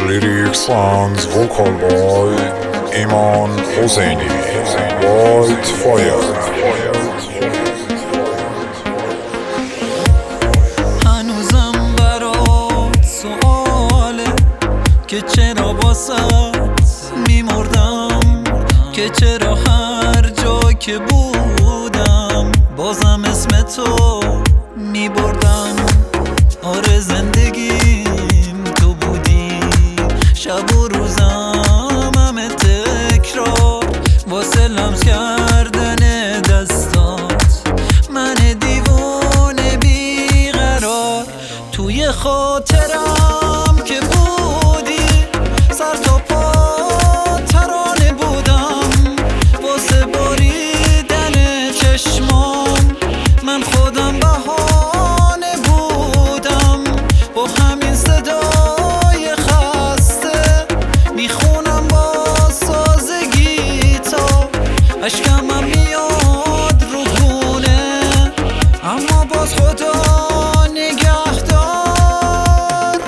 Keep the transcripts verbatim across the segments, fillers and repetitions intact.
Lyrics and vocal by Iman Hosseini. White Fire. هنوزم برات سواله که چرا واسات میمردم، که چرا هر جا که بودم بازم اسم تو میبردم. آره زندگیم تو بودی، شب و روزم همه تکرار واسه لمس کردن دستات. من دیوونه بیقرار توی خاطرم که بودی، سر تا پا ترانه بودم واسه باریدن چشمام. من خودم بهانه بودم با همین صدای خسته، میخونم با ساز گیتار، اشکم هم میاد رو گونه، اما باز خدا نگهدار.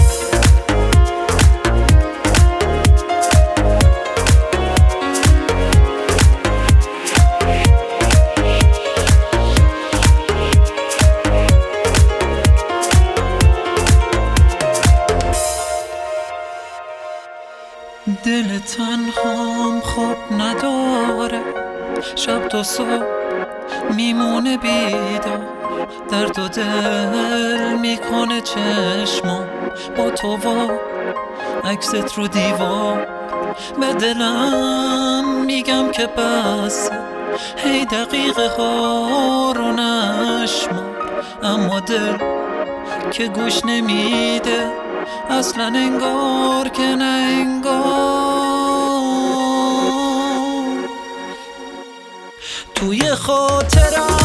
دل تنهام خواب نداره، شب تا صبح میمونه بیدار. درد و دل میکنه چشمام با تو و عکست رو دیوار. به دلم میگم که بس، هی دقیقه ها رو نشمار، اما دل که گوش نمیده اصلا، انگار که نه انگار. توی خاطرم